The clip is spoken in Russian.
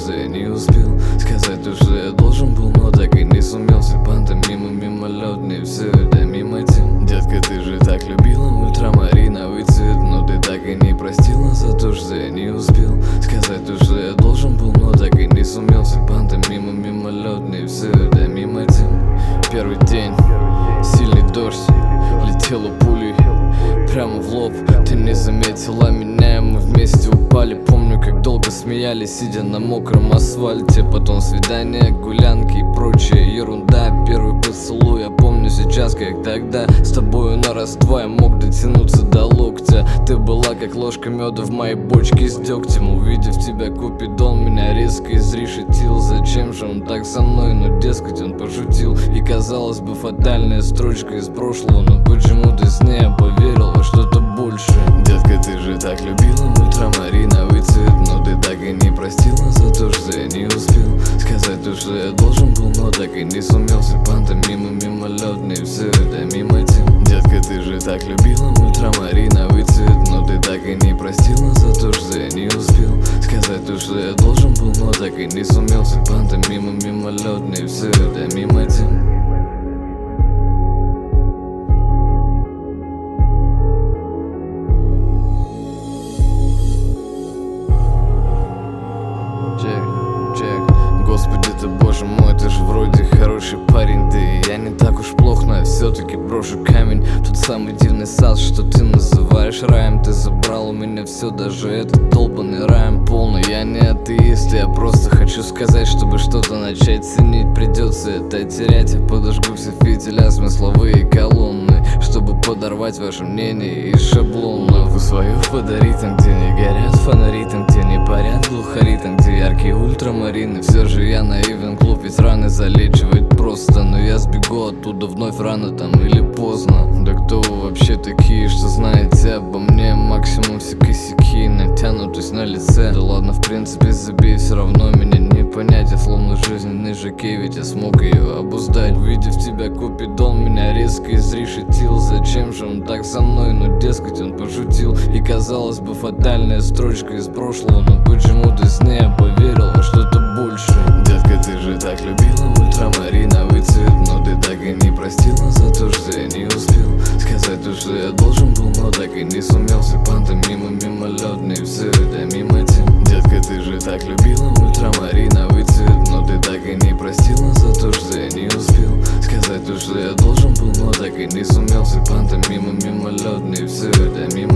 что я не успел сказать то, что я должен был, но так и не сумел. Сепанта мимо, мимолетный, все это мимо тем. Детка, ты же так любила ультрамариновый цвет, но ты так и не простила за то, что я не успел сказать то, что я должен был, но так и не сумел. Сепанта мимо, мимолетный, все это мимо тем. Первый день, сильный дождь, летела пулей прямо в лоб. Ты не заметила меня, мы вместе упали. Помню, как долго смеялись, сидя на мокром асфальте. Потом свидания, гулянки и прочая ерунда. Первый поцелуй, я помню сейчас, как тогда. С тобою на раз-два я мог дотянуться до локтя. Ты была как ложка меда в моей бочке с дегтем. Увидев тебя, Купидон меня резко изрешетил. Зачем же он так со мной? Ну, дескать, он пошутил. И казалось бы, фатальная строчка из прошлого, но почему-то с ней я поверил во что-то больше. Детка, ты же так любила ультрамариновый цвет, но ты так и не простила за то, что я не успел сказать то, что я должен был, но так и не сумел. Сепанта мимо, мимолетный, все это мимо тем. Детка, ты же так любила ультрамариновый цвет, но ты так и не простила за то, что я не успел сказать то, что я должен был, но так и не сумел. Сепанта мимо, мимолетный, все это мимо тем. Господи ты, боже мой, ты же вроде хороший парень. Да и я не так уж плох, но я все-таки брошу камень. Тот самый дивный сад, что ты называешь раем. Ты забрал у меня все, даже этот долбанный раем полный. Я не атеист, я просто хочу сказать, чтобы что-то начать ценить, придется это терять. Я подожгу все фитиля, смысловые колонны, чтобы подорвать ваше мнение из шаблонов. И свое подари там, где не горят фонари, там, где не парят глухари, там, где яркие ультрамарины. Все же я наивен, клуб ведь раны залечивает просто. Но я сбегу оттуда вновь рано там или поздно. Да кто вы вообще такие, что знаете обо мне? Максимум все косяки, натянутость на лице. Да ладно, в принципе забей, все равно меня не понять. Я словно жизненный жокей, ведь я смог ее обуздать. Увидев тебя, Купидон меня резко изрешетил. Зачем же он так со мной? Ну, дескать, он пошутил. И казалось бы, фатальная строчка из прошлого, но почему-то с ней я поверил во что-то больше. Детка, ты же так любила ультрамариновый цвет, но ты так и не простила за то, что я не успел сказать то, что я должен был, но так и не сумел. Сепанта мимо, мимолетный, все это мимо тем. Детка, ты же так любила ультрамариновый цвет, но ты так и не простила за то, что я не успел сказать то, что я должен был, но так и не сумел. Сепанта мимо, мимолетный, все это мимо